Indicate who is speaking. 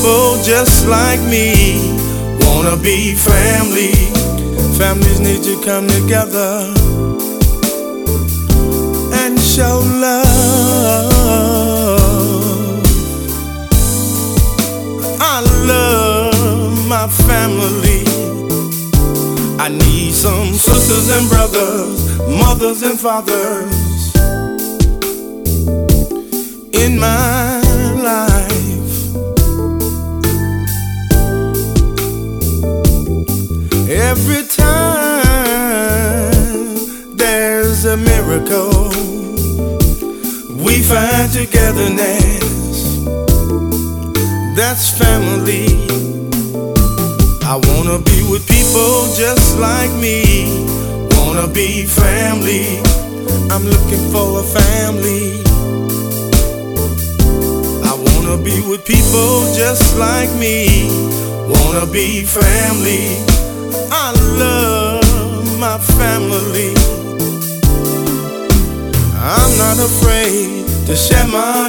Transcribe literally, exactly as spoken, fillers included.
Speaker 1: people just like me. Wanna be family. Families need to come together and show love. I love my family. I need some sisters and brothers, mothers and fathers in my life. Every time there's a miracle, we find togetherness. That's family. I wanna be with people just like me. Wanna be family. I'm looking for a family. I wanna be with people just like me. Wanna be family. I love my family. I'm not afraid to share my